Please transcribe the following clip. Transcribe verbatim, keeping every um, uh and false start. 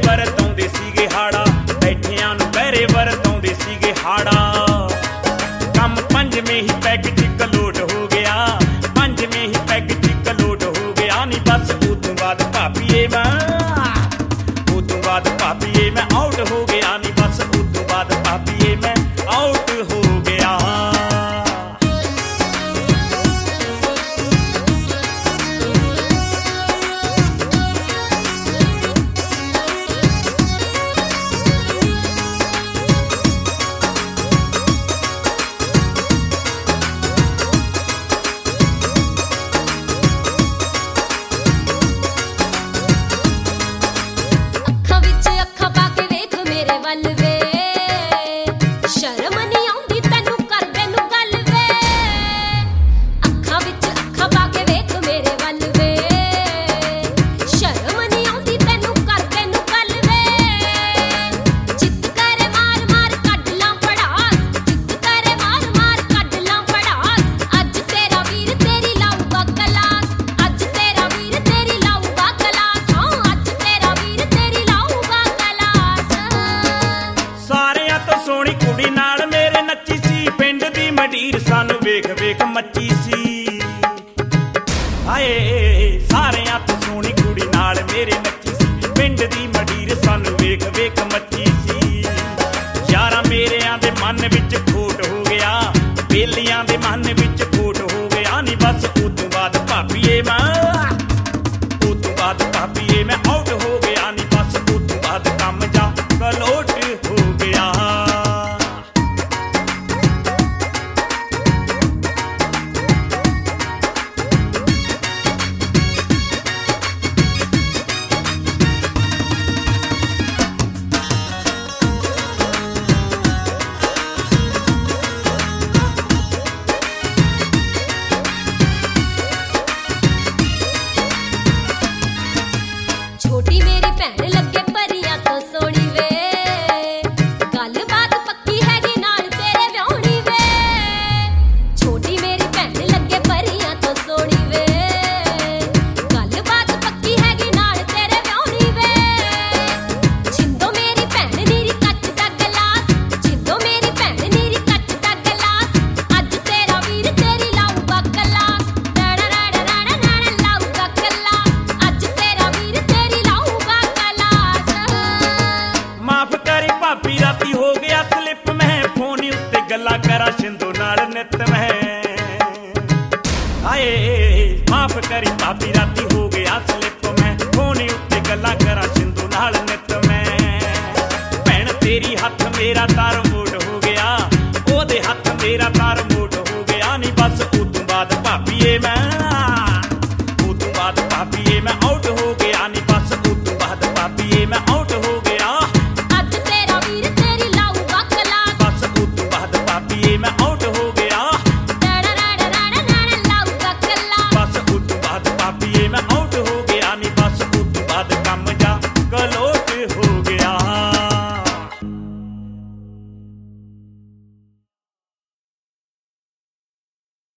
ਵਰਤਾਉਂਦੇ ਸੀਗੇ ਹਾੜਾ, ਬੈਠਿਆਂ ਨੂੰ ਪਹਿਰੇ ਵਰਤਾਉਂਦੇ ਸੀਗੇ ਹਾੜਾ। ਕੰਮ ਪੰਜਵੇਂ ਹੀ ਪੈਗ ਚ ਕਲੋਟ ਹੋ ਗਿਆ, ਪੰਜਵੇਂ ਹੀ ਪੈਗ ਚ ਕਲੋਟ ਹੋ ਗਿਆ ਨੀ ਬਸ। ਉਦੋਂ ਬਾਅਦ ਭਾਬੀਏ ਮੈਂ ਉਦੋਂ ਬਾਅਦ ਭਾਬੀਏ ਮੈਂ ਆਊਟ ਹੋ ਗਿਆ ਨੀ ਬਸ। ਉਦੋਂ ਬਾਅਦ ਭਾਬੀਏ ਮੈਂ ਆਊਟ ਹੋ ਗਿਆ। ਸੋਹਣੀ ਕੁੜੀ ਨਾਲ ਮੇਰੇ ਨੱਚੀ ਸੀ, ਪਿੰਡ ਦੀ ਮੰਡੀਰ ਸਾਨੂੰ ਵੇਖ ਵੇਖ ਮੱਚੀ ਸੀ। ਹਾਏ ਸਾਰਿਆਂ ਤੋਂ ਸੋਹਣੀ ਕੁੜੀ ਨਾਲ ਮੇਰੇ ਨੱਚੀ ਸੀ, ਪਿੰਡ ਦੀ ਮੰਡੀਰ ਸਾਨੂੰ ਵੇਖ ਵੇਖ ਮੱਚੀ ਸੀ। ਯਾਰਾਂ ਮੇਰਿਆਂ ਦੇ ਮਨ ਵਿੱਚ ਖੋਟ ਹੋ ਗਿਆ, ਬੇਲੀਆਂ ਦੇ ਮਨ ਵਿੱਚ ਖੋਟ ਹੋ ਗਿਆ ਨੀ ਬਸ। ਉਦੋਂ ਬਾਅਦ ਭਾਬੀਏ ਮੈਂ ਉਦੋਂ ਬਾਅਦ ਭਾਬੀਏ ਮੈਂ ਆਊਟ ਹੋ ਗਿਆ ਨੀ ਬਸ। ਉਦੋਂ ਬਾਅਦ ਕੰਮ ਜਾ ਕਲੋਟ ਹੋ ਗਿਆ। ਛੋਟੀ ਮੇਰੀ ਭੈਣ ਲੱਗੇ ਪਰੀਆਂ ਤੋਂ ਸੋਹਣੀ ਵੇ, ਗੱਲਬਾਤ ਪੱਕੀ ਹੈਗੀ ਨਾਲ ਤੇਰੇ ਵਿਆਹੁਣੀ ਵੇ। ਛੋਟੀ ਮੇਰੀ ਭੈਣ ਲੱਗੇ ਪਰੀਆਂ ਤੋਂ ਸੋਹਣੀ ਵੇ, ਗੱਲਬਾਤ ਪੱਕੀ ਹੈਗੀ ਨਾਲ ਤੇਰੇ ਵਿਆਹੁਣੀ ਵੇ। ਛਿੰਦੋ ਮੇਰੀ ਭੈਣ ਨੀਰੀ ਕੱਚ ਦਾ ਗਲਾਸ, ਛਿੰਦੋ ਮੇਰੀ ਭੈਣ ਨੀਰੀ ਕੱਚ ਦਾ ਗਲਾਸ। ਅੱਜ ਤੇਰਾ ਵੀਰ ਤੇਰੀ ਲਾਊਗਾ ਕਲਾਸ, ਡੜਾ ਡੜਾ ਡੜਾ ਡੜਾ ਲਾਊਗਾ ਕਲਾਸ। ਅੱਜ ਤੇਰਾ ਵੀਰ ਤੇਰੀ ਲਾਊਗਾ ਕਲਾਸ। ਮਾਫ ਕਰੀ ਭਾਬੀ ਰਾਤੀ ਹੋ ਗਿਆ ਸਲਿੱਪ, ਮੈਂ ਫੋਨ ਉੱਤੇ ਗੱਲਾਂ ਕਰਾਂ ਸ਼ਿੰਦੋ ਨਾਲ ਨਿੱਤ ਮੈਂ। ਹਾਏ ਮਾਫ ਕਰੀ ਭਾਬੀ ਰਾਤੀ ਹੋ ਗਿਆ ਸਲਿੱਪ, ਮੈਂ ਫੋਨ ਉੱਤੇ ਗੱਲਾਂ ਕਰਾਂ ਸ਼ਿੰਦੋ ਨਾਲ ਨਿੱਤ ਮੈਂ। ਭੈਣ ਤੇਰੀ ਹੱਥ ਮੇਰਾ ਤਾਰ ਮੋੜ ਹੋ ਗਿਆ, ਉਹਦੇ ਹੱਥ ਮੇਰਾ ਤਾਰ ਮੋੜ ਹੋ ਗਿਆ ਨੀ ਬਸ। ਉਦੋਂ ਬਾਅਦ ਭਾਬੀਏ ਮੈਂ